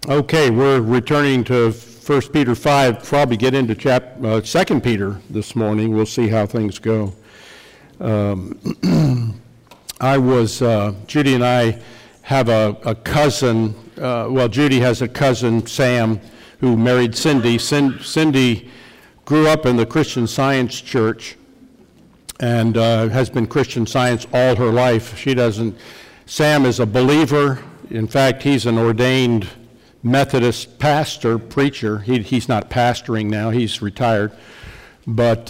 Okay, we're returning to 1 Peter 5, probably get into 2 Peter this morning. We'll see how things go. Judy and I have a cousin, Judy has a cousin, Sam, who married Cindy. Cindy grew up in the Christian Science church and has been Christian Science all her life. Sam is a believer. In fact, he's an ordained Methodist pastor, preacher. He's not pastoring now, he's retired, but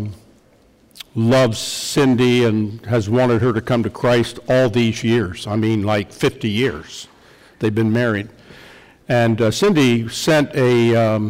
loves Cindy and has wanted her to come to Christ all these years. I mean, like 50 years they've been married. And Cindy sent a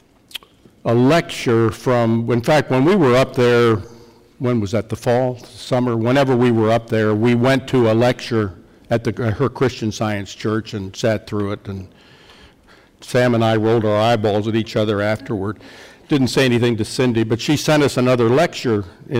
lecture in fact, when we were up there, when was that, the fall, summer? Whenever we were up there, we went to a lecture at her Christian Science church and sat through it, and Sam and I rolled our eyeballs at each other afterward. Didn't say anything to Cindy, but she sent us another lecture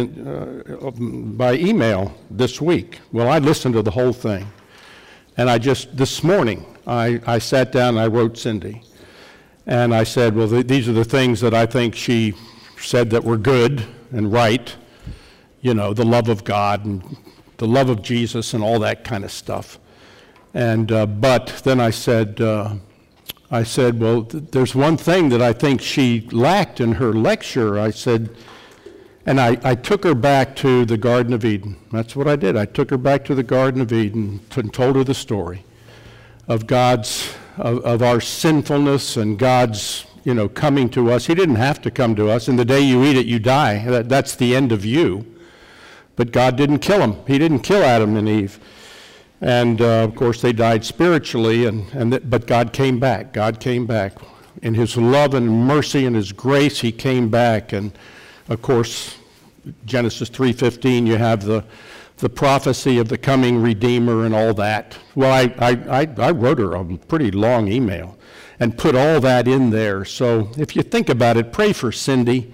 by email this week. Well, I listened to the whole thing, and this morning, I sat down and I wrote Cindy, and I said, well, these are the things that I think she said that were good and right, the love of God and the love of Jesus and all that kind of stuff. And but then I said, well, there's one thing that I think she lacked in her lecture. I said, and I took her back to the Garden of Eden. That's what I did. I took her back to the Garden of Eden and told her the story of of our sinfulness and God's, coming to us. He didn't have to come to us. And the day you eat it, you die. That's the end of you. But God didn't kill them. He didn't kill Adam and Eve. And, of course, they died spiritually, but God came back. God came back. In his love and mercy and his grace, he came back. And, of course, Genesis 3:15, you have the prophecy of the coming Redeemer and all that. Well, I wrote her a pretty long email and put all that in there. So if you think about it, pray for Cindy.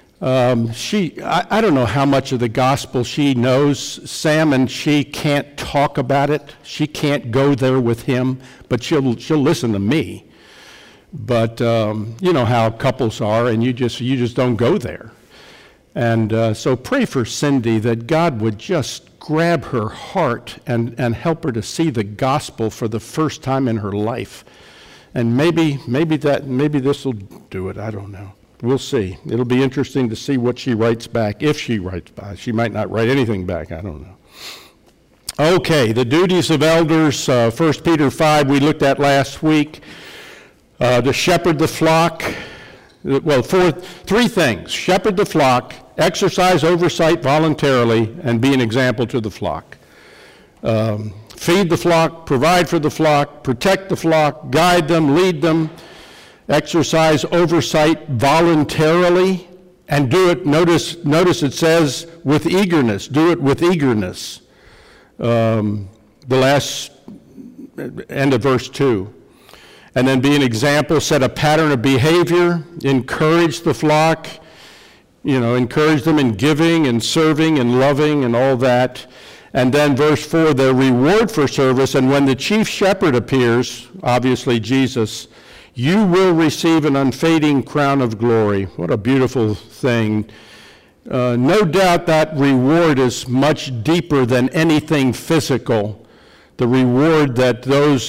I don't know how much of the gospel she knows. Sam and she can't talk about it. She can't go there with him, but she'll listen to me. But you know how couples are, and you just don't go there. And so pray for Cindy that God would just grab her heart and help her to see the gospel for the first time in her life. And maybe this will do it. I don't know. We'll see. It'll be interesting to see what she writes back, if she writes back. She might not write anything back. I don't know. Okay, the duties of elders, 1 Peter 5, we looked at last week. To shepherd the flock. Well, three things. Shepherd the flock, exercise oversight voluntarily, and be an example to the flock. Feed the flock, provide for the flock, protect the flock, guide them, lead them. Exercise oversight voluntarily, and do it, notice it says, with eagerness. Do it with eagerness. The last end of verse 2. And then be an example, set a pattern of behavior, encourage the flock, encourage them in giving and serving and loving and all that. And then verse 4, the reward for service, and when the chief shepherd appears, obviously Jesus, you will receive an unfading crown of glory. What a beautiful thing. No doubt that reward is much deeper than anything physical. The reward that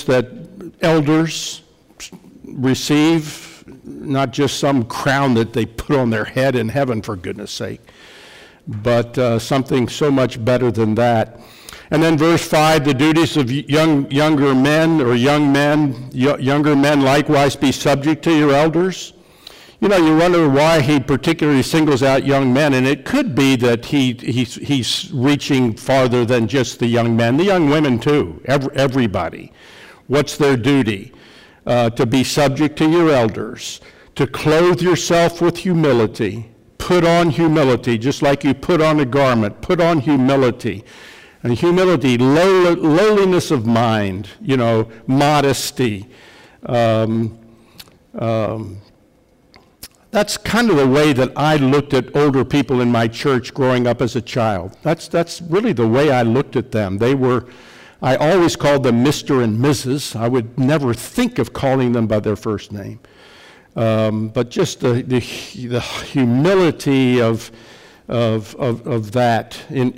elders receive, not just some crown that they put on their head in heaven, for goodness sake, but something so much better than that. And then verse 5, the duties of younger men likewise be subject to your elders. You wonder why he particularly singles out young men, and it could be that he's reaching farther than just the young men, the young women too, everybody. What's their duty? To be subject to your elders, to clothe yourself with humility, put on humility, just like you put on a garment, put on humility. And humility, lowliness of mind, modesty. That's kind of the way that I looked at older people in my church growing up as a child. That's really the way I looked at them. They were I always called them Mr. and Mrs. I would never think of calling them by their first name. But just the humility of that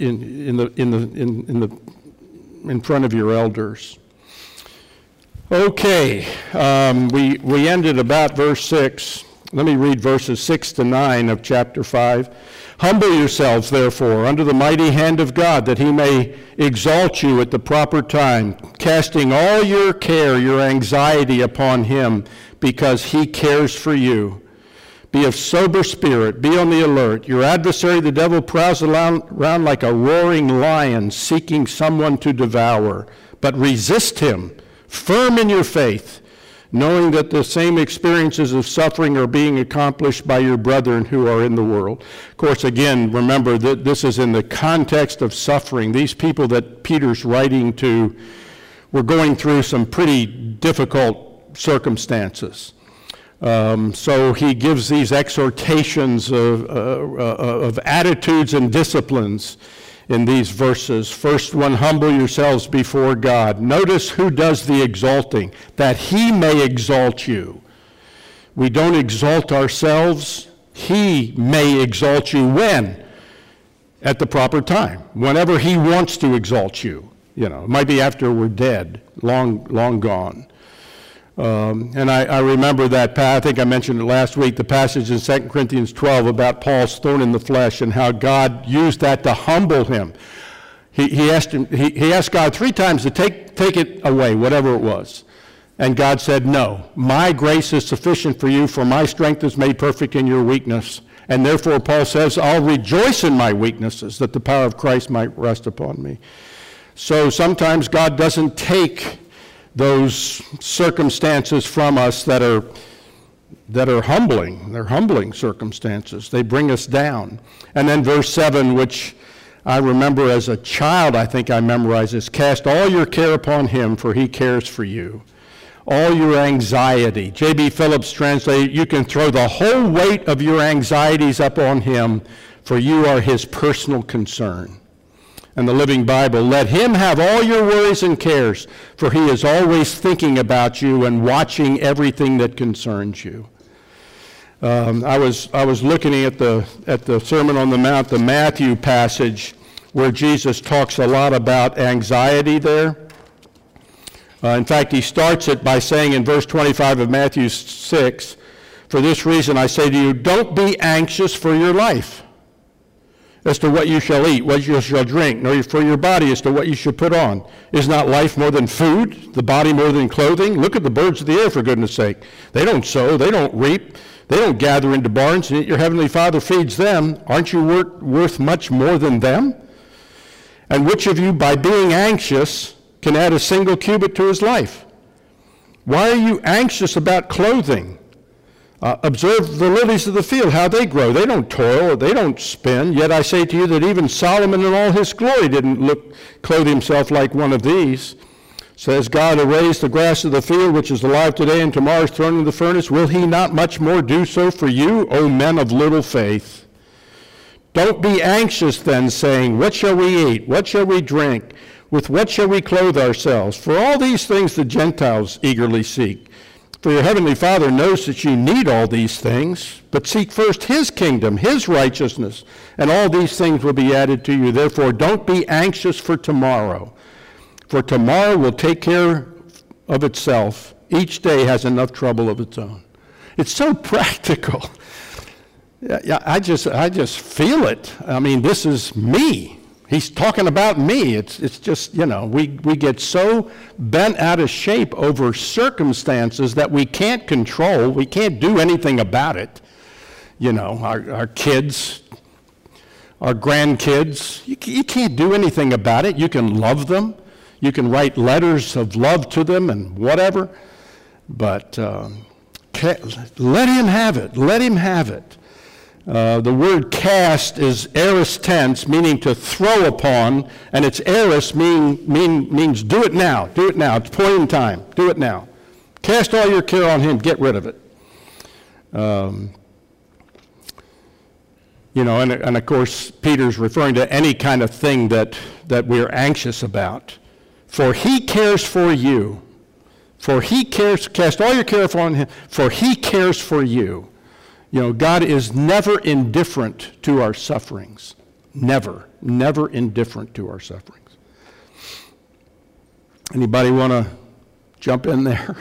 in front of your elders. Okay, we ended about verse 6. Let me read verses 6 to 9 of chapter 5. Humble yourselves, therefore, under the mighty hand of God, that he may exalt you at the proper time, casting all your care, your anxiety upon him, because he cares for you. Be of sober spirit, be on the alert. Your adversary, the devil, prowls around like a roaring lion, seeking someone to devour. But resist him, firm in your faith, knowing that the same experiences of suffering are being accomplished by your brethren who are in the world. Of course, again, remember that this is in the context of suffering. These people that Peter's writing to were going through some pretty difficult circumstances. So he gives these exhortations of attitudes and disciplines in these verses. First one, humble yourselves before God. Notice who does the exalting, that he may exalt you. We don't exalt ourselves. He may exalt you when? At the proper time, whenever he wants to exalt you. You know, it might be after we're dead, long gone. And I remember that, I think I mentioned it last week, the passage in 2 Corinthians 12 about Paul's thorn in the flesh and how God used that to humble him. He asked God 3 times to take it away, whatever it was. And God said, no, my grace is sufficient for you, for my strength is made perfect in your weakness. And therefore, Paul says, I'll rejoice in my weaknesses, that the power of Christ might rest upon me. So sometimes God doesn't take those circumstances from us that are humbling. They're humbling circumstances. They bring us down. And then verse 7, which I remember as a child, I think I memorized this, cast all your care upon him, for he cares for you. All your anxiety. J.B. Phillips translated, you can throw the whole weight of your anxieties up on him, for you are his personal concern. And the Living Bible, let him have all your worries and cares, for he is always thinking about you and watching everything that concerns you. I was looking at the Sermon on the Mount, the Matthew passage, where Jesus talks a lot about anxiety there. In fact, he starts it by saying in verse 25 of Matthew 6, for this reason I say to you, don't be anxious for your life, as to what you shall eat, what you shall drink, nor for your body as to what you should put on. Is not life more than food, the body more than clothing? Look at the birds of the air, for goodness sake. They don't sow, they don't reap, they don't gather into barns, and yet your heavenly Father feeds them. Aren't you worth much more than them? And which of you, by being anxious, can add a single cubit to his life? Why are you anxious about clothing? Observe the lilies of the field, how they grow. They don't toil, they don't spin. Yet I say to you that even Solomon in all his glory didn't clothe himself like one of these. Says God arrays the grass of the field, which is alive today and tomorrow is thrown in the furnace. Will he not much more do so for you, O men of little faith? Don't be anxious then, saying, what shall we eat? What shall we drink? With what shall we clothe ourselves? For all these things the Gentiles eagerly seek. For your heavenly Father knows that you need all these things, but seek first his kingdom, his righteousness, and all these things will be added to you. Therefore, don't be anxious for tomorrow, for tomorrow will take care of itself. Each day has enough trouble of its own. It's so practical. Yeah, I just feel it. I mean, this is me. He's talking about me. It's just, we get so bent out of shape over circumstances that we can't control. We can't do anything about it. Our kids, our grandkids, you can't do anything about it. You can love them. You can write letters of love to them and whatever. But let him have it. Let him have it. The word cast is aorist tense, meaning to throw upon, and it's aorist means do it now. Do it now. It's point in time. Do it now. Cast all your care on him. Get rid of it. And of course, Peter's referring to any kind of thing that we're anxious about. For he cares for you. For he cares, cast all your care upon him, for he cares for you. You know, God is never indifferent to our sufferings. Never indifferent to our sufferings. Anybody want to jump in there?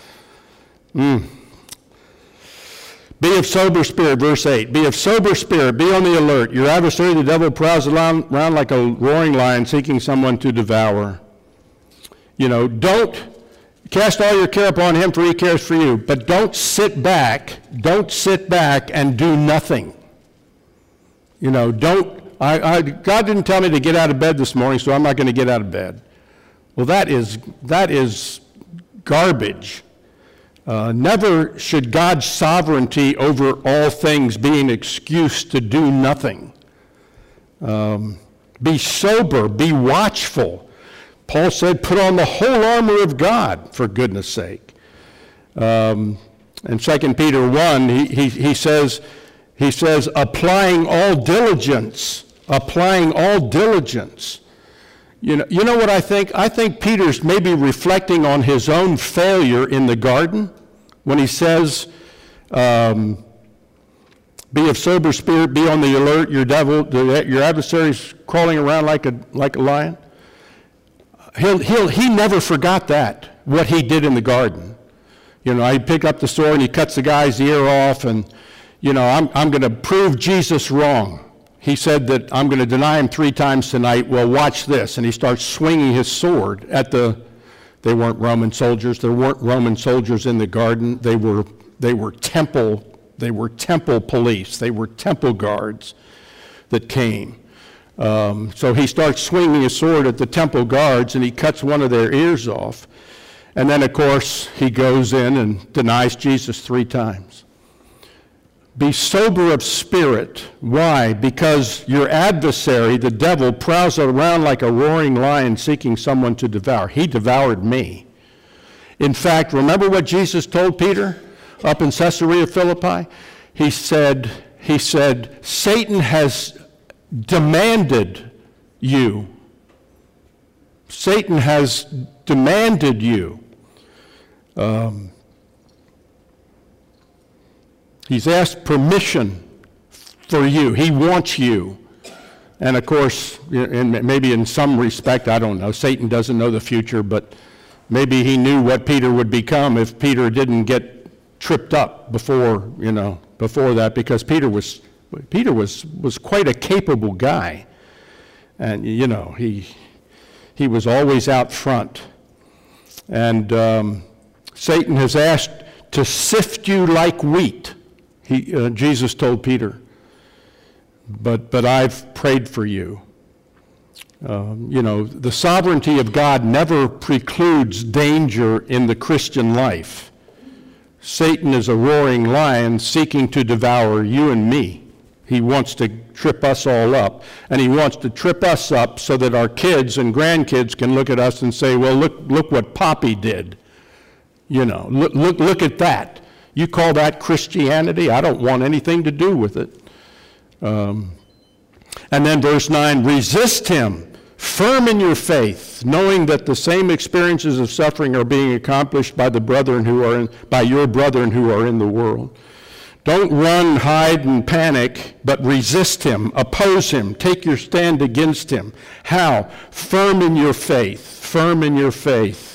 Be of sober spirit, verse 8. Be of sober spirit, be on the alert. Your adversary, the devil, prowls around like a roaring lion, seeking someone to devour. You know, don't cast all your care upon him, for he cares for you. But don't sit back and do nothing. You know, God didn't tell me to get out of bed this morning, so I'm not going to get out of bed. Well, that is garbage. Never should God's sovereignty over all things be an excuse to do nothing. Be sober, be watchful. Paul said, put on the whole armor of God, for goodness sake. In 2 Peter 1, he says, applying all diligence. You know what I think? I think Peter's maybe reflecting on his own failure in the garden when he says, be of sober spirit, be on the alert, your adversary's crawling around like a lion. He never forgot that, what he did in the garden. You know, he'd pick up the sword and he cuts the guy's ear off and, you know, I'm going to prove Jesus wrong. He said that I'm going to deny him 3 times tonight. Well, watch this. And he starts swinging his sword at they weren't Roman soldiers. There weren't Roman soldiers in the garden. They were temple police. They were temple guards that came. So he starts swinging his sword at the temple guards and he cuts one of their ears off. And then, of course, he goes in and denies Jesus 3 times. Be sober of spirit. Why? Because your adversary, the devil, prowls around like a roaring lion seeking someone to devour. He devoured me. In fact, remember what Jesus told Peter up in Caesarea Philippi? He said, Satan has demanded you. Satan has demanded you. He's asked permission for you. He wants you. And of course, maybe in some respect, I don't know, Satan doesn't know the future, but maybe he knew what Peter would become if Peter didn't get tripped up before that, because Peter was quite a capable guy. And, you know, he was always out front. And Satan has asked to sift you like wheat. Jesus told Peter, but I've prayed for you. You know, the sovereignty of God never precludes danger in the Christian life. Satan is a roaring lion seeking to devour you and me. He wants to trip us all up, and he wants to trip us up so that our kids and grandkids can look at us and say, well, look what Poppy did. You know, look at that. You call that Christianity? I don't want anything to do with it. And then verse 9, resist him, firm in your faith, knowing that the same experiences of suffering are being accomplished by your brethren who are in the world. Don't run, hide, and panic, but resist him, oppose him, take your stand against him. How? Firm in your faith, firm in your faith.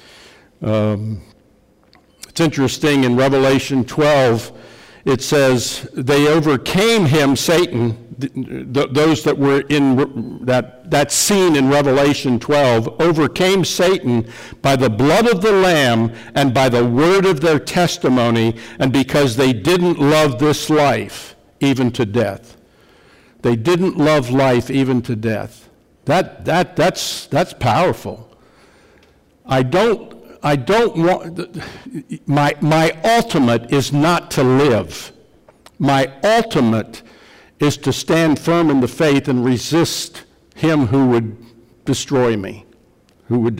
It's interesting, in Revelation 12, it says, they overcame him, Satan, those that were in that scene in Revelation 12, overcame Satan by the blood of the Lamb and by the word of their testimony, and because they didn't love this life, even to death. They didn't love life even to death. That's powerful. I don't want, my ultimate is not to live. My ultimate is to stand firm in the faith and resist him who would destroy me, And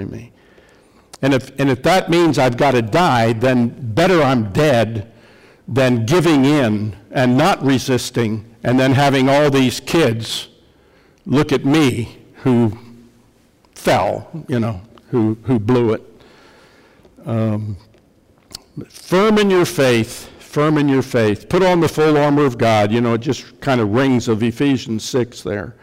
if that means I've got to die, then better I'm dead than giving in and not resisting and then having all these kids look at me who fell, who blew it. Firm in your faith. Firm in your faith. Put on the full armor of God. It just kind of rings of Ephesians 6 there.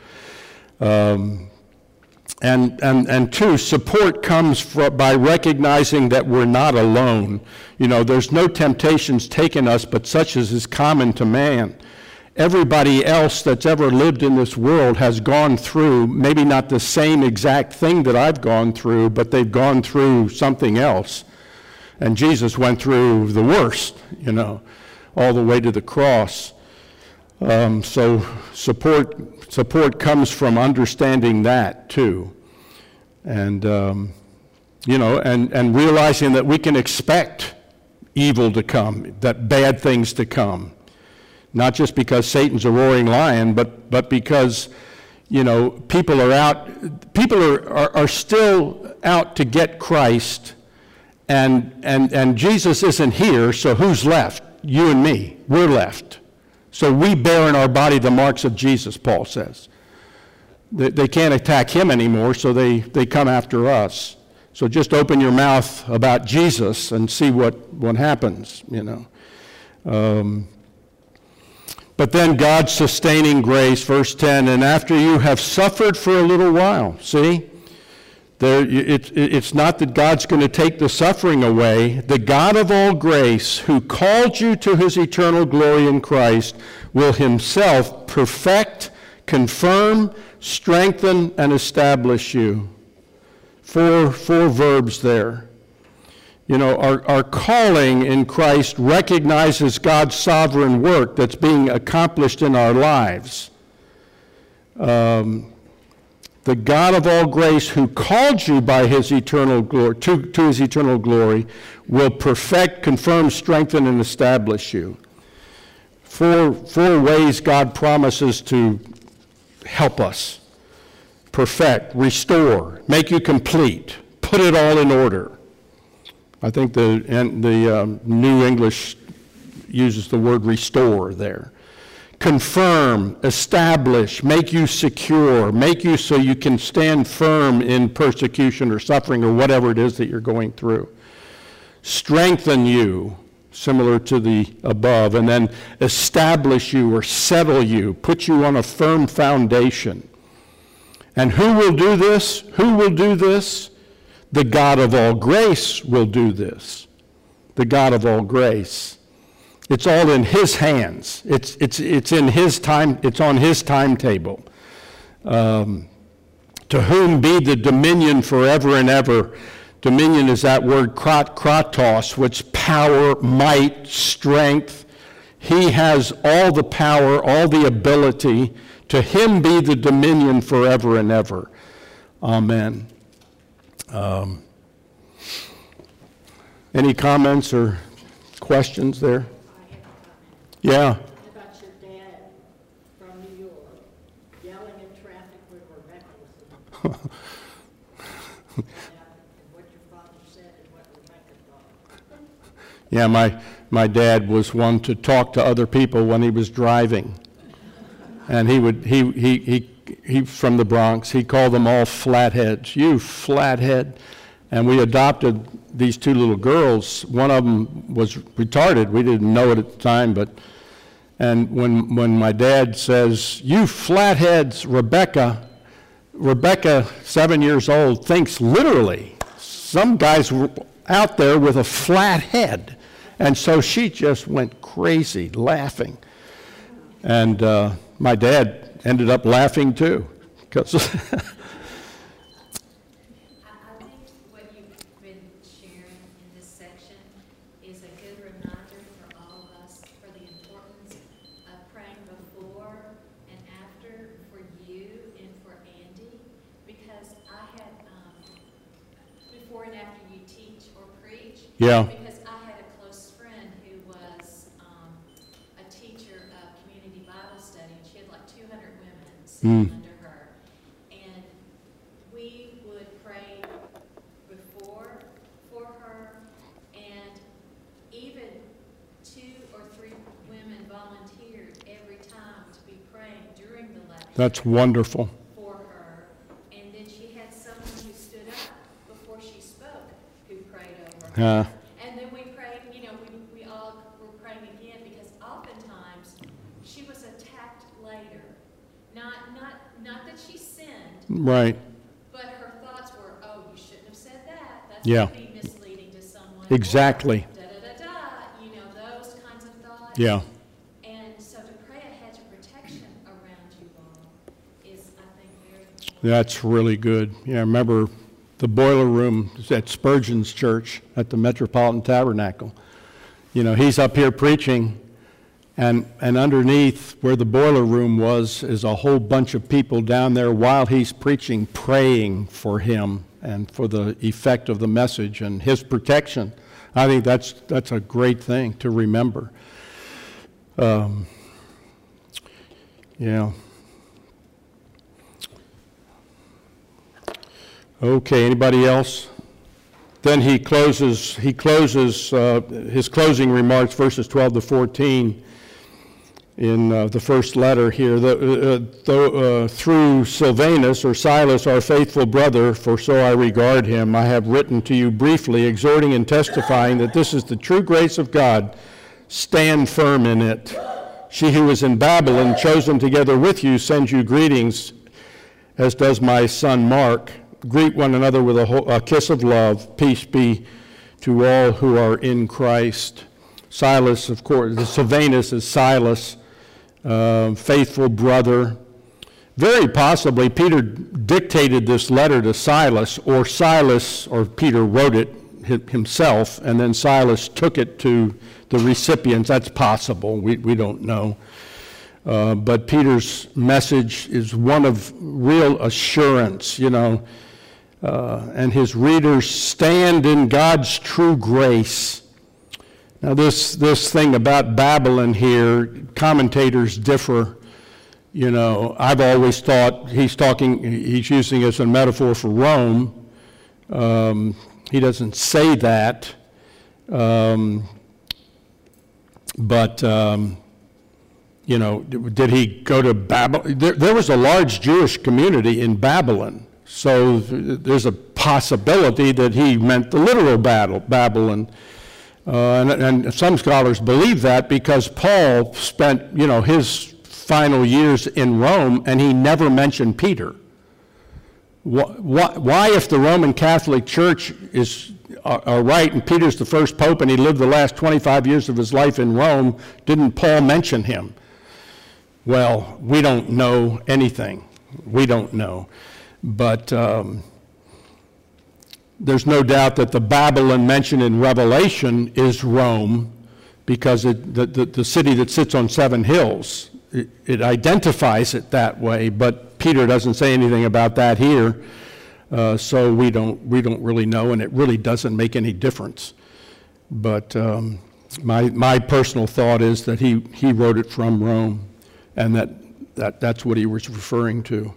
And two, support comes by recognizing that we're not alone. There's no temptations taken us, but such as is common to man. Everybody else that's ever lived in this world has gone through, maybe not the same exact thing that I've gone through, but they've gone through something else. And Jesus went through the worst, all the way to the cross. So support comes from understanding that too, and and realizing that we can expect evil to come, that bad things to come, not just because Satan's a roaring lion, but because people are still out to get Christ, and Jesus isn't here, so who's left? You and me. We're left. So we bear in our body the marks of Jesus, Paul says. They can't attack him anymore, so they come after us. So just open your mouth about Jesus and see what happens, But then God's sustaining grace, verse 10, and after you have suffered for a little while, see? It's not that God's going to take the suffering away. The God of all grace, who called you to his eternal glory in Christ, will himself perfect, confirm, strengthen, and establish you. Four verbs there. Our calling in Christ recognizes God's sovereign work that's being accomplished in our lives. The God of all grace, who called you by his eternal glory to his eternal glory, will perfect, confirm, strengthen, and establish you. Four ways God promises to help us: perfect, restore, make you complete, put it all in order. I think the New English uses the word restore there. Confirm, establish, make you secure, make you so you can stand firm in persecution or suffering or whatever it is that you're going through. Strengthen you, similar to the above, and then establish you or settle you, put you on a firm foundation. And who will do this? Who will do this? The God of all grace will do this. The God of all grace. It's all in his hands. It's in his time. It's on his timetable. To whom be the dominion forever and ever. Dominion is that word kratos, which power, might, strength. He has all the power, all the ability. To him be the dominion forever and ever. Amen. Any comments or questions there? Yeah. About your dad from New York yelling in traffic when Rebecca was and what your father said and what Rebecca thought. Yeah, my dad was one to talk to other people when he was driving, and he from the Bronx. He called them all flatheads. You flathead. And we adopted these two little girls. One of them was retarded. We didn't know it at the time, and when my dad says, "You flatheads," Rebecca, 7 years old, thinks literally some guy's out there with a flat head. And so she just went crazy laughing. And my dad ended up laughing too. 'Cause yeah. Because I had a close friend who was a teacher of community Bible study, and she had like 200 women sitting under her. And we would pray before for her, and even 2 or 3 women volunteered every time to be praying during the lecture. That's wonderful. For her. And then she had someone who Huh. And then we prayed, we all were praying again, because oftentimes she was attacked later. Not that she sinned, Right. but her thoughts were, oh, you shouldn't have said that. That's Yeah. going to be misleading to someone. Exactly. Or those kinds of thoughts. Yeah. And so to pray a hedge of protection around you all is, I think, very important. That's really good. Yeah, I remember the boiler room at Spurgeon's church at the Metropolitan Tabernacle. He's up here preaching, and underneath where the boiler room was is a whole bunch of people down there while he's preaching, praying for him and for the effect of the message and his protection. I think that's a great thing to remember. Yeah. Okay, anybody else? Then he closes his closing remarks, verses 12 to 14, in the first letter here. Through Silvanus, or Silas, our faithful brother, for so I regard him, I have written to you briefly, exhorting and testifying that this is the true grace of God. Stand firm in it. She who is in Babylon, chosen together with you, sends you greetings, as does my son Mark. Greet one another with a kiss of love. Peace be to all who are in Christ. Silas, of course, the Silvanus is Silas, faithful brother. Very possibly Peter dictated this letter to Silas, or Peter wrote it himself, and then Silas took it to the recipients. That's possible. We don't know. But Peter's message is one of real assurance, and his readers stand in God's true grace. Now this thing about Babylon here, commentators differ. I've always thought he's using it as a metaphor for Rome. He doesn't say that. But did he go to Babylon? There was a large Jewish community in Babylon. So there's a possibility that he meant the literal Babylon. And some scholars believe that because Paul spent, his final years in Rome, and he never mentioned Peter. Why, if the Roman Catholic Church are right, and Peter's the first pope, and he lived the last 25 years of his life in Rome, didn't Paul mention him? Well, we don't know anything. We don't know. But there's no doubt that the Babylon mentioned in Revelation is Rome, because the city that sits on 7 hills, it identifies it that way, but Peter doesn't say anything about that here, so we don't really know, and it really doesn't make any difference. But my personal thought is that he wrote it from Rome, and that's what he was referring to.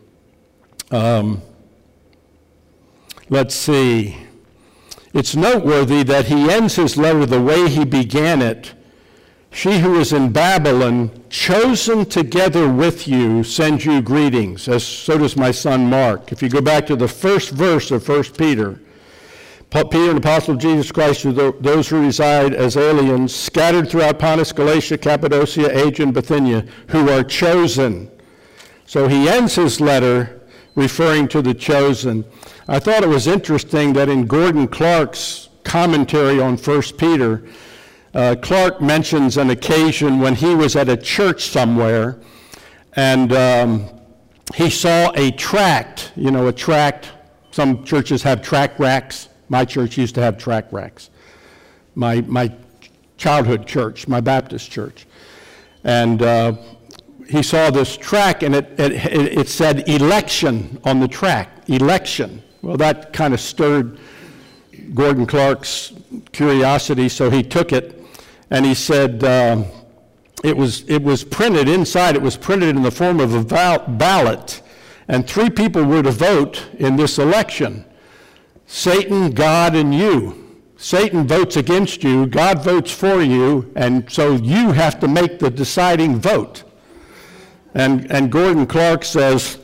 Let's see. It's noteworthy that he ends his letter the way he began it. She who is in Babylon, chosen together with you, sends you greetings, as so does my son Mark. If you go back to the first verse of 1 Peter, Peter, an apostle of Jesus Christ, to those who reside as aliens, scattered throughout Pontus, Galatia, Cappadocia, Asia, and Bithynia, who are chosen. So he ends his letter referring to the chosen. I thought it was interesting that in Gordon Clark's commentary on 1 Peter, Clark mentions an occasion when he was at a church somewhere, and he saw a tract. A tract. Some churches have tract racks. My church used to have tract racks. My childhood church, my Baptist church. And he saw this tract, and it said election on the tract. Election. Well, that kind of stirred Gordon Clark's curiosity, so he took it, and he said it was printed inside. It was printed in the form of a ballot, and 3 people were to vote in this election: Satan, God, and you. Satan votes against you, God votes for you, and so you have to make the deciding vote. And Gordon Clark says,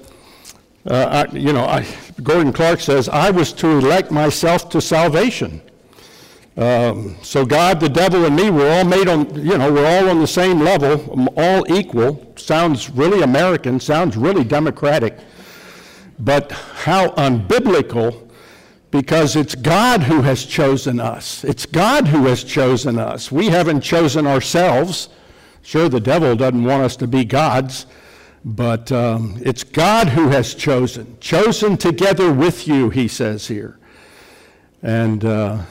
Gordon Clark says, I was to elect myself to salvation. So God, the devil, and me, we're all made on, we're all on the same level, all equal. Sounds really American, sounds really democratic. But how unbiblical, because it's God who has chosen us. It's God who has chosen us. We haven't chosen ourselves. Sure, the devil doesn't want us to be gods, but it's God who has chosen together with you, he says here. And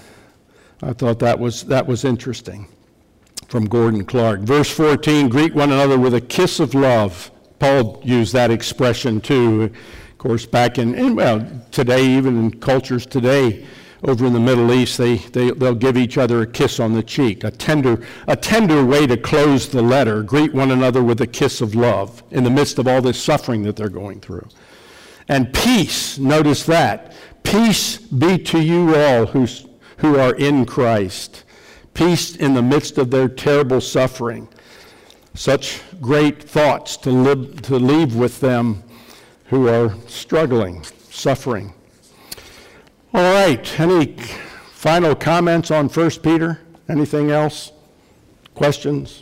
I thought that was interesting from Gordon Clark. Verse 14, greet one another with a kiss of love. Paul used that expression too. Of course, back in today, even in cultures today, over in the Middle East, they'll give each other a kiss on the cheek, a tender way to close the letter. Greet one another with a kiss of love in the midst of all this suffering that they're going through. And peace, notice that. Peace be to you all who are in Christ. Peace in the midst of their terrible suffering. Such great thoughts to leave with them who are struggling, suffering. All right, any final comments on 1 Peter? Anything else? Questions?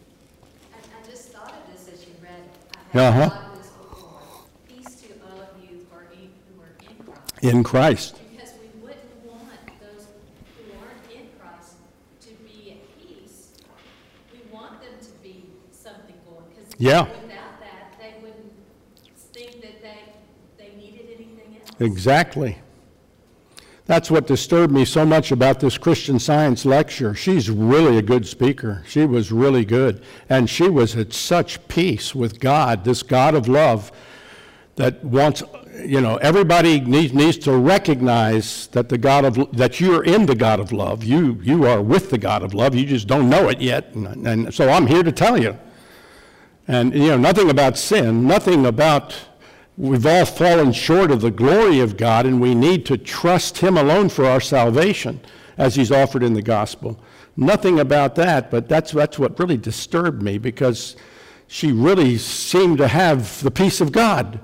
I just thought of this as you read it. I had thought of this before. Peace to all of you who are in Christ. In Christ. Because we wouldn't want those who aren't in Christ to be at peace. We want them to be something going. Because without that, they wouldn't think that they needed anything else. Exactly. That's what disturbed me so much about this Christian Science lecture. She's really a good speaker. She was really good. And she was at such peace with God, this God of love, that wants, everybody needs to recognize that that you're in the God of love. You are with the God of love. You just don't know it yet. And so I'm here to tell you. And, nothing about sin, nothing about... We've all fallen short of the glory of God, and we need to trust him alone for our salvation as he's offered in the gospel. Nothing about that, but that's what really disturbed me, because she really seemed to have the peace of God.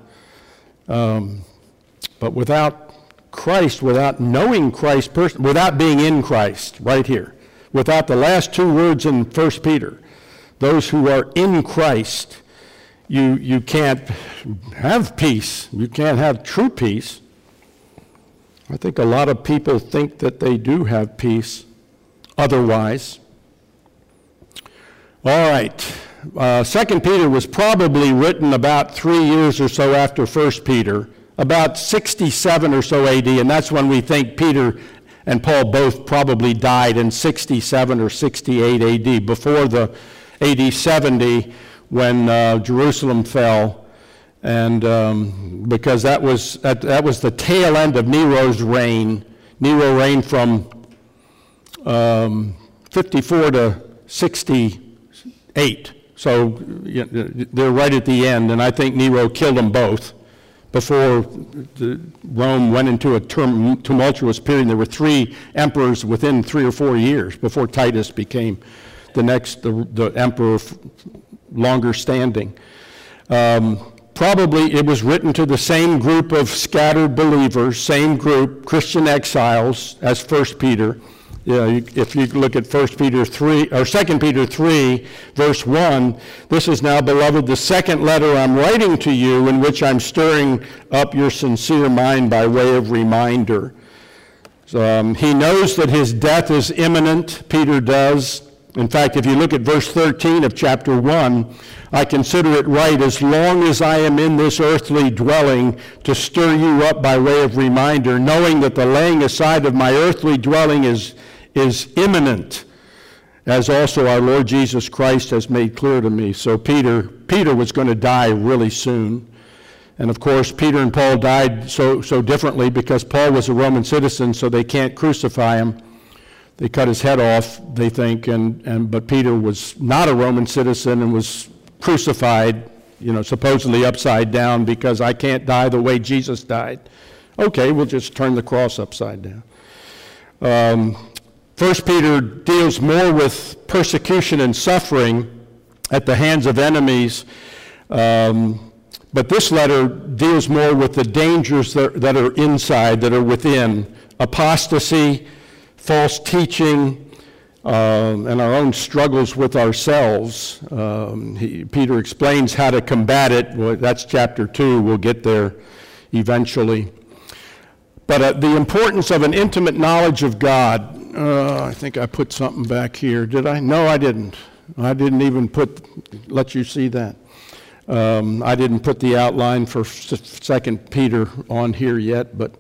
But without Christ, without knowing Christ, without being in Christ, right here, without the last two words in 1 Peter, those who are in Christ, you can't have peace. You can't have true peace. I think a lot of people think that they do have peace otherwise. All right. 2 Peter was probably written about 3 years or so after 1 Peter, about 67 or so AD, and that's when we think Peter and Paul both probably died in 67 or 68 AD, before the AD 70, when Jerusalem fell, and because that was the tail end of Nero's reign. Nero reigned from 54 to 68, so they're right at the end, and I think Nero killed them both before Rome went into a tumultuous period. There were 3 emperors within 3 or 4 years before Titus became the emperor longer standing. Probably it was written to the same group of scattered believers, same group, Christian exiles, as 1 Peter. If you look at 1 Peter 3, or 2 Peter 3, verse 1, this is now, beloved, the second letter I'm writing to you, in which I'm stirring up your sincere mind by way of reminder. So, he knows that his death is imminent, Peter does. In fact, if you look at verse 13 of chapter 1, I consider it right, as long as I am in this earthly dwelling, to stir you up by way of reminder, knowing that the laying aside of my earthly dwelling is imminent, as also our Lord Jesus Christ has made clear to me. So Peter was going to die really soon. And of course, Peter and Paul died so differently, because Paul was a Roman citizen, so they can't crucify him. They cut his head off, they think, but Peter was not a Roman citizen and was crucified, supposedly upside down, because I can't die the way Jesus died. Okay, we'll just turn the cross upside down. 1 Peter deals more with persecution and suffering at the hands of enemies, but this letter deals more with the dangers that are inside, that are within: apostasy, false teaching, and our own struggles with ourselves. Peter explains how to combat it. Well, that's chapter 2. We'll get there eventually. But the importance of an intimate knowledge of God. I think I put something back here. Did I? No, I didn't. I didn't even let you see that. I didn't put the outline for 2 Peter on here yet, but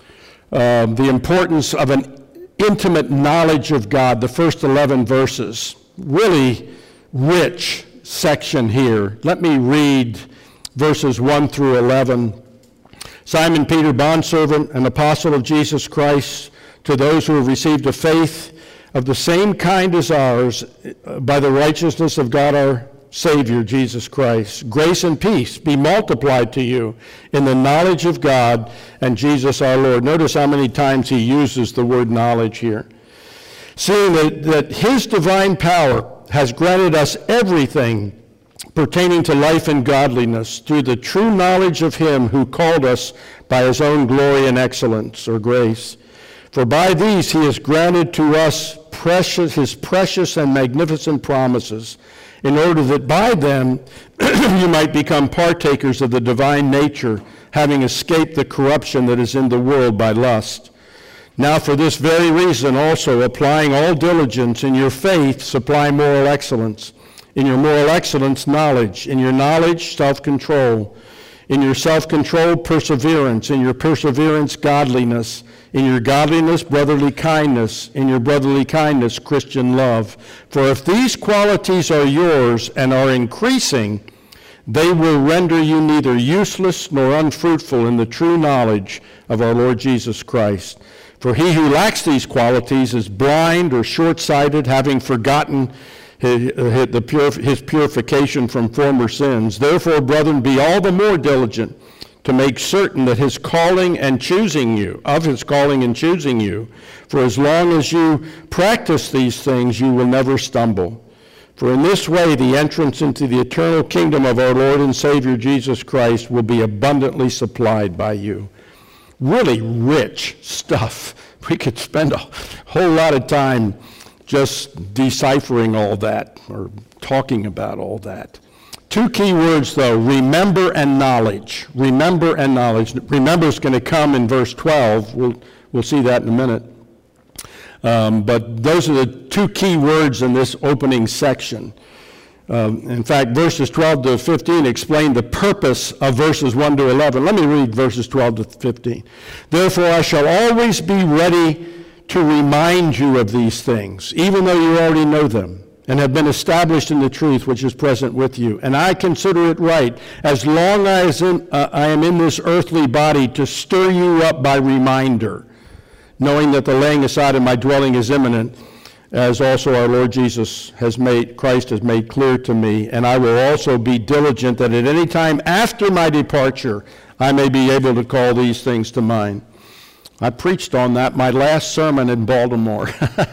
the importance of an intimate knowledge of God, the first 11 verses, really rich section here. Let me read verses 1 through 11. Simon Peter, bondservant and apostle of Jesus Christ, to those who have received a faith of the same kind as ours by the righteousness of God our Savior, Jesus Christ. Grace and peace be multiplied to you in the knowledge of God and Jesus our Lord. Notice how many times he uses the word knowledge here. Seeing that his divine power has granted us everything pertaining to life and godliness through the true knowledge of him who called us by his own glory and excellence or grace. For by these he has granted to us his precious and magnificent promises, in order that by them you might become partakers of the divine nature, having escaped the corruption that is in the world by lust. Now for this very reason also, applying all diligence, in your faith supply moral excellence, in your moral excellence knowledge, in your knowledge self-control, in your self-control perseverance, in your perseverance godliness, in your godliness brotherly kindness, in your brotherly kindness Christian love. For if these qualities are yours and are increasing, they will render you neither useless nor unfruitful in the true knowledge of our Lord Jesus Christ. For he who lacks these qualities is blind or short-sighted, having forgotten his purification from former sins. Therefore, brethren, be all the more diligent to make certain that his calling and choosing you, for as long as you practice these things, you will never stumble. For in this way, the entrance into the eternal kingdom of our Lord and Savior Jesus Christ will be abundantly supplied by you. Really rich stuff. We could spend a whole lot of time just deciphering all that or talking about all that. Two key words, though, remember and knowledge. Remember and knowledge. Remember is going to come in verse 12. We'll see that in a minute. But those are the two key words in this opening section. In fact, verses 12 to 15 explain the purpose of verses 1 to 11. Let me read verses 12 to 15. Therefore, I shall always be ready to remind you of these things, even though you already know them, and have been established in the truth which is present with you. And I consider it right, as long as I am in this earthly body, to stir you up by reminder, knowing that the laying aside of my dwelling is imminent, as also our Lord Jesus Christ has made clear to me. And I will also be diligent that at any time after my departure, I may be able to call these things to mind. I preached on that my last sermon in Baltimore.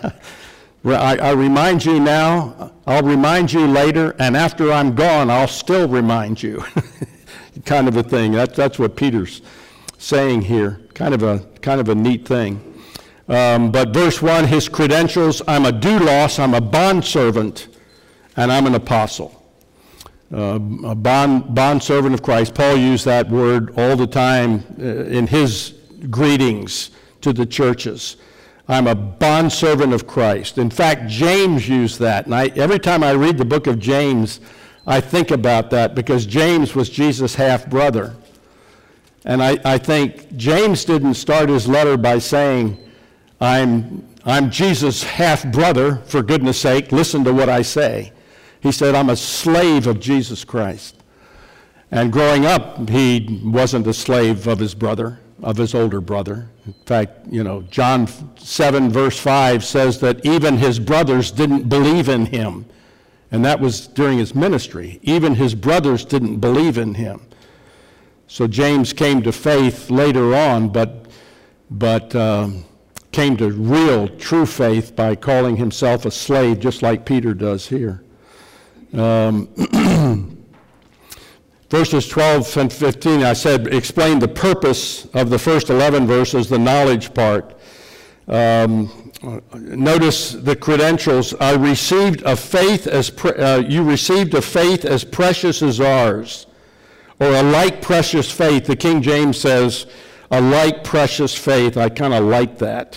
I remind you now, I'll remind you later, and after I'm gone, I'll still remind you. Kind of a thing. That's what Peter's saying here. Kind of a neat thing. But verse 1, his credentials: I'm a doulos, I'm a bondservant, and I'm an apostle. A bondservant of Christ. Paul used that word all the time in his greetings to the churches. I'm a bondservant of Christ. In fact, James used that. And every time I read the book of James, I think about that, because James was Jesus' half-brother. And I think James didn't start his letter by saying, I'm Jesus' half-brother, for goodness sake, listen to what I say. He said, I'm a slave of Jesus Christ. And growing up, he wasn't a slave of his brother, of his older brother. In fact, John 7 verse 5 says that even his brothers didn't believe in him. And that was during his ministry. Even his brothers didn't believe in him. So James came to faith later on, but came to real, true faith by calling himself a slave, just like Peter does here. Verses 12 and 15, I said, explain the purpose of the first 11 verses, the knowledge part. Notice the credentials. I received a faith as you received a faith as precious as ours, or a like precious faith. The King James says a like precious faith. I kind of like that.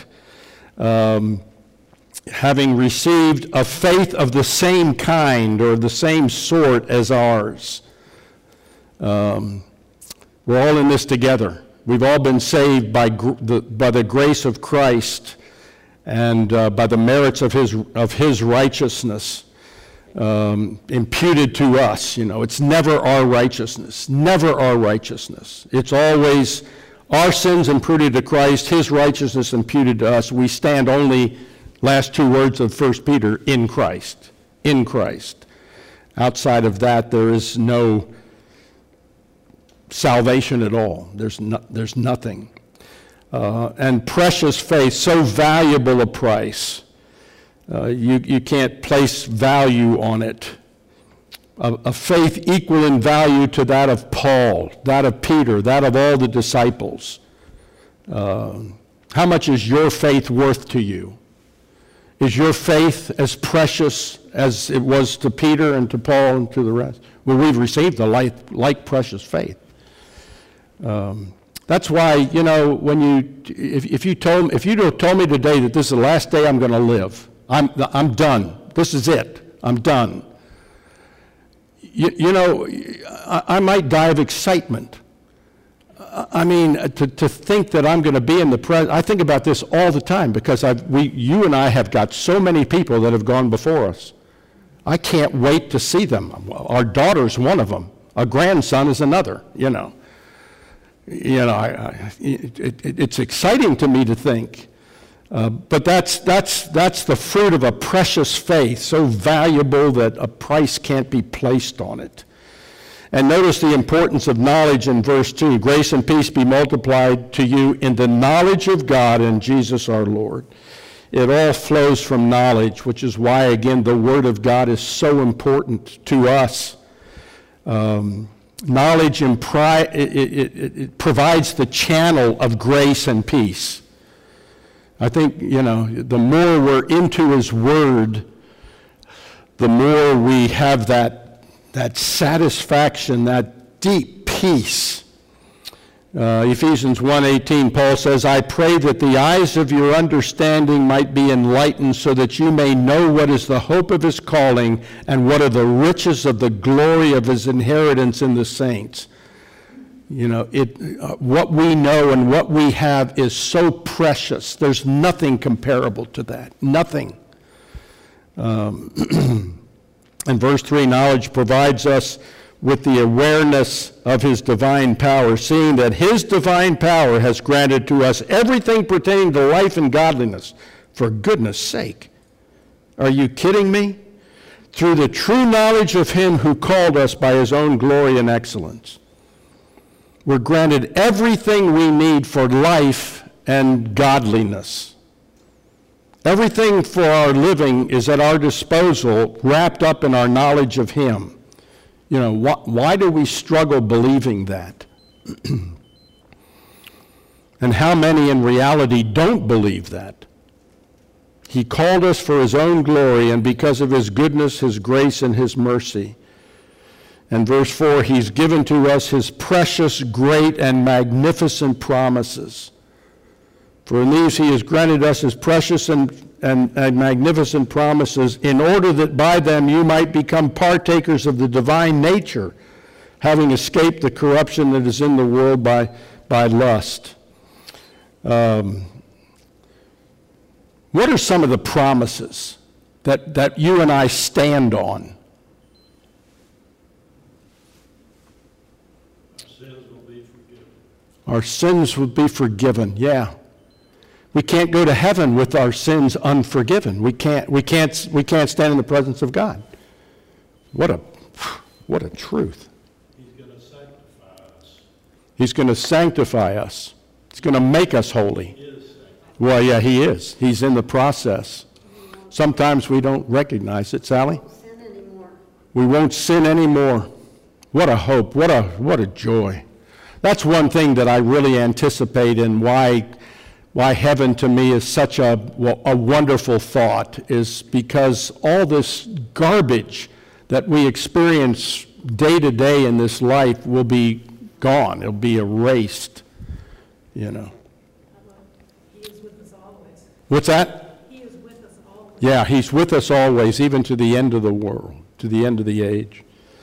Having received a faith of the same kind or the same sort as ours. We're all in this together. We've all been saved by the grace of Christ and by the merits of his righteousness imputed to us. You know, it's never our righteousness, never our righteousness. It's always our sins imputed to Christ, his righteousness imputed to us. We stand only, last two words of 1 Peter, in Christ. In Christ. Outside of that, there is no salvation at all. There's nothing. And precious faith, so valuable a price. You can't place value on it. A faith equal in value to that of Paul, that of Peter, that of all the disciples. How much is your faith worth to you? Is your faith as precious as it was to Peter and to Paul and to the rest? Well, we've received a like precious faith. That's why, you know, when if you told me today that this is the last day I'm going to live, I'm done. This is it. I'm done. You know, I might die of excitement. I mean, to think that I'm going to be in the presence. I think about this all the time because you and I have got so many people that have gone before us. I can't wait to see them. Our daughter's one of them. Our grandson is another. You know, it's exciting to me to think. But that's the fruit of a precious faith, so valuable that a price can't be placed on it. And notice the importance of knowledge in verse 2. Grace and peace be multiplied to you in the knowledge of God and Jesus our Lord. It all flows from knowledge, which is why, again, the Word of God is so important to us. Knowledge it provides the channel of grace and peace. I think, you know, the more we're into His Word, the more we have that satisfaction, that deep peace. Ephesians 1:18, Paul says, I pray that the eyes of your understanding might be enlightened so that you may know what is the hope of His calling and what are the riches of the glory of His inheritance in the saints. You know, what we know and what we have is so precious. There's nothing comparable to that. Nothing. And verse 3, knowledge provides us with the awareness of His divine power, seeing that His divine power has granted to us everything pertaining to life and godliness. For goodness sake. Are you kidding me? Through the true knowledge of Him who called us by His own glory and excellence. We're granted everything we need for life and godliness. Everything for our living is at our disposal, wrapped up in our knowledge of Him. You know, why do we struggle believing that? And how many in reality don't believe that? He called us for His own glory and because of His goodness, His grace, and His mercy. And verse 4, He's given to us His precious, great, and magnificent promises. For in these He has granted us His precious and magnificent promises in order that by them you might become partakers of the divine nature, having escaped the corruption that is in the world by lust. What are some of the promises that you and I stand on? Our sins will be forgiven, yeah. We can't go to heaven with our sins unforgiven. We can't stand in the presence of God. What a truth. He's going to sanctify us. He's going to sanctify us. He's going to make us holy. He is sanctified. Well, yeah, He is. He's in the process. Sometimes we don't recognize it, Sally. We won't sin anymore. What a hope. What a joy. That's one thing that I really anticipate and why why heaven to me is such a wonderful thought, is because all this garbage that we experience day to day in this life will be gone. It'll be erased, you know. He is with us always. What's that? He is with us always. Yeah, he's with us always, even to the end of the world, to the end of the age.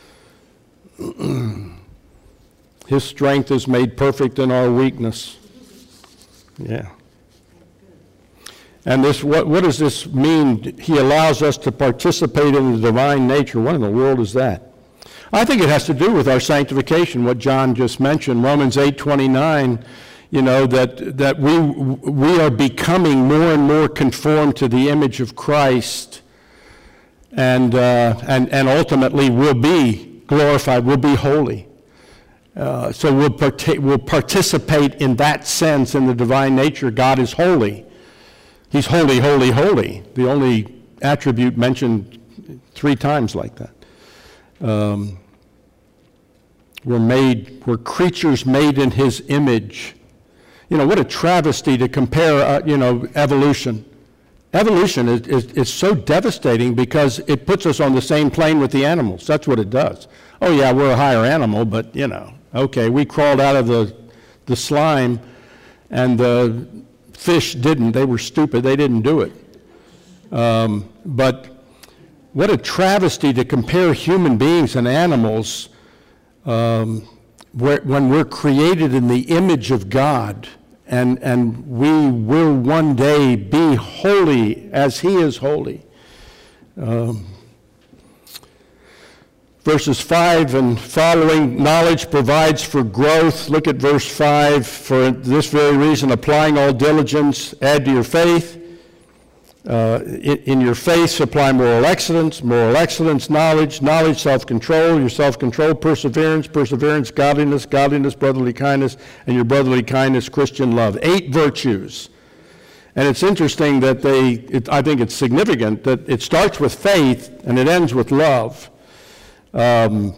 His strength is made perfect in our weakness. Yeah. And this, what does this mean? He allows us to participate in the divine nature. What in the world is that? I think it has to do with our sanctification, what John just mentioned. Romans 8:29, you know, that we are becoming more and more conformed to the image of Christ, and ultimately will be glorified, will be holy. So we'll participate in that sense in the divine nature. God is holy. He's holy, holy, holy. The only attribute mentioned 3 times like that. We're creatures made in his image. You know, what a travesty to compare, evolution. Evolution is so devastating because it puts us on the same plane with the animals. That's what it does. Oh yeah, we're a higher animal, but okay, we crawled out of the slime, and the fish didn't. They were stupid. They didn't do it. But what a travesty to compare human beings and animals when we're created in the image of God, and we will one day be holy as he is holy. Verses 5 and following, knowledge provides for growth. Look at verse 5. For this very reason, applying all diligence, add to your faith. In your faith, supply moral excellence, knowledge, self-control, your self-control, perseverance, godliness, brotherly kindness, and your brotherly kindness, Christian love. 8 virtues. And it's interesting that I think it's significant that it starts with faith and it ends with love. Louis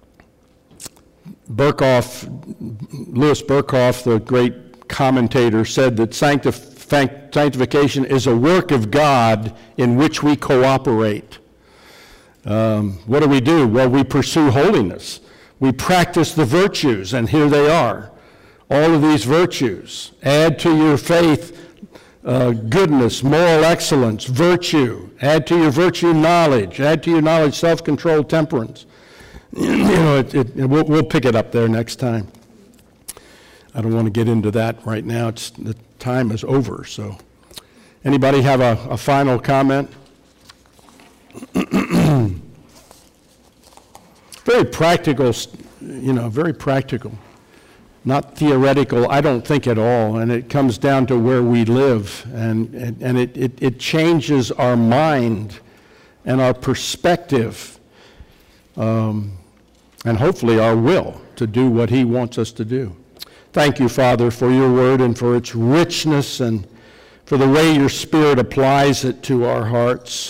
Berkhoff, the great commentator, said that sanctification is a work of God in which we cooperate. What do? Well, we pursue holiness. We practice the virtues, and here they are. All of these virtues. Add to your faith goodness, moral excellence, virtue. Add to your virtue knowledge. Add to your knowledge self-control, temperance. We'll pick it up there next time. I don't want to get into that right now. The time is over. So, anybody have a final comment? Very practical, very practical. Not theoretical, I don't think at all, and it comes down to where we live, and it changes our mind and our perspective, and hopefully our will to do what he wants us to do. Thank you, Father, for your word and for its richness and for the way your Spirit applies it to our hearts.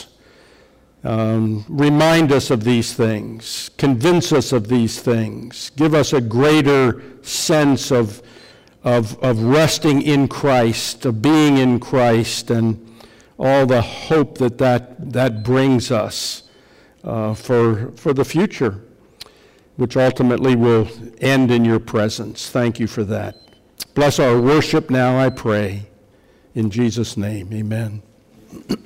Remind us of these things. Convince us of these things. Give us a greater sense of resting in Christ, of being in Christ, and all the hope that brings us for the future, which ultimately will end in your presence. Thank you for that. Bless our worship now, I pray. In Jesus' name, amen.